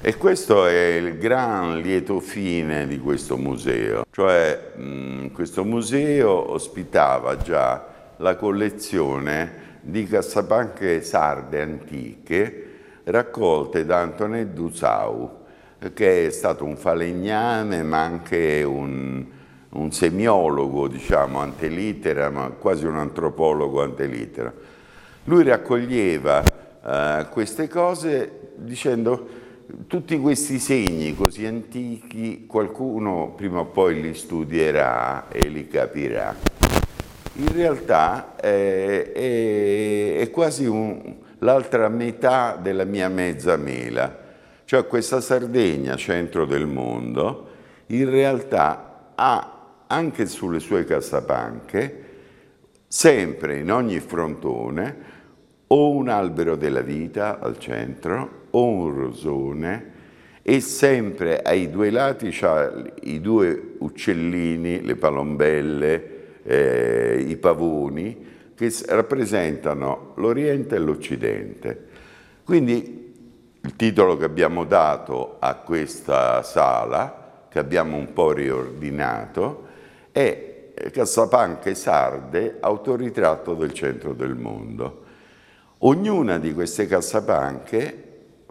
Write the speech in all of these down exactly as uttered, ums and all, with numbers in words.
E questo è il gran lieto fine di questo museo, cioè mh, questo museo ospitava già la collezione di cassapanche sarde antiche raccolte da Antonet Dusau, che è stato un falegname ma anche un, un semiologo, diciamo, antelitera, ma quasi un antropologo antelitera. Lui raccoglieva eh, queste cose dicendo: tutti questi segni così antichi qualcuno prima o poi li studierà e li capirà. In realtà è, è, è quasi l'altra metà della mia mezza mela, cioè questa Sardegna, centro del mondo, in realtà ha anche sulle sue cassapanche, sempre in ogni frontone, o un albero della vita al centro, o un rosone, e sempre ai due lati c'ha i due uccellini, le palombelle, eh, i pavoni, che rappresentano l'Oriente e l'Occidente. Quindi il titolo che abbiamo dato a questa sala, che abbiamo un po' riordinato, è Cassapanche sarde, autoritratto del centro del mondo. Ognuna di queste cassapanche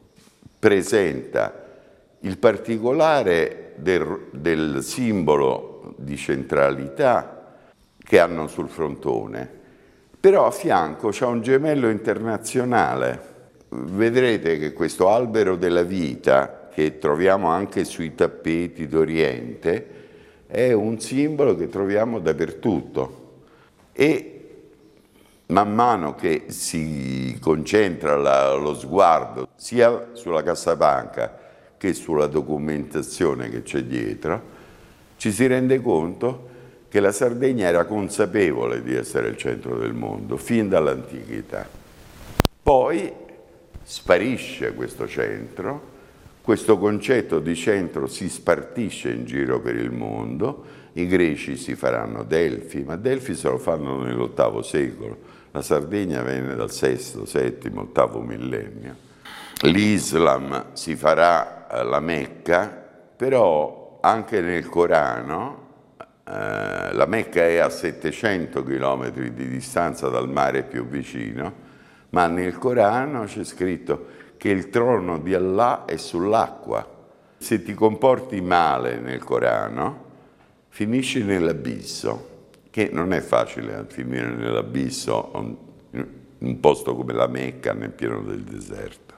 presenta il particolare del, del simbolo di centralità che hanno sul frontone, però a fianco c'è un gemello internazionale. Vedrete che questo albero della vita, che troviamo anche sui tappeti d'Oriente, è un simbolo che troviamo dappertutto. E man mano che si concentra la, lo sguardo sia sulla cassapanca che sulla documentazione che c'è dietro, ci si rende conto che la Sardegna era consapevole di essere il centro del mondo fin dall'antichità. Poi sparisce questo centro, questo concetto di centro si spartisce in giro per il mondo, i greci si faranno Delfi, ma Delfi se lo fanno nell'ottavo secolo. La Sardegna venne dal sesto, settimo, ottavo millennio. L'Islam si farà la Mecca, però anche nel Corano, eh, la Mecca è a settecento chilometri di distanza dal mare più vicino, ma nel Corano c'è scritto che il trono di Allah è sull'acqua. Se ti comporti male nel Corano, finisci nell'abisso, che non è facile finire nell'abisso in un posto come la Mecca nel pieno del deserto.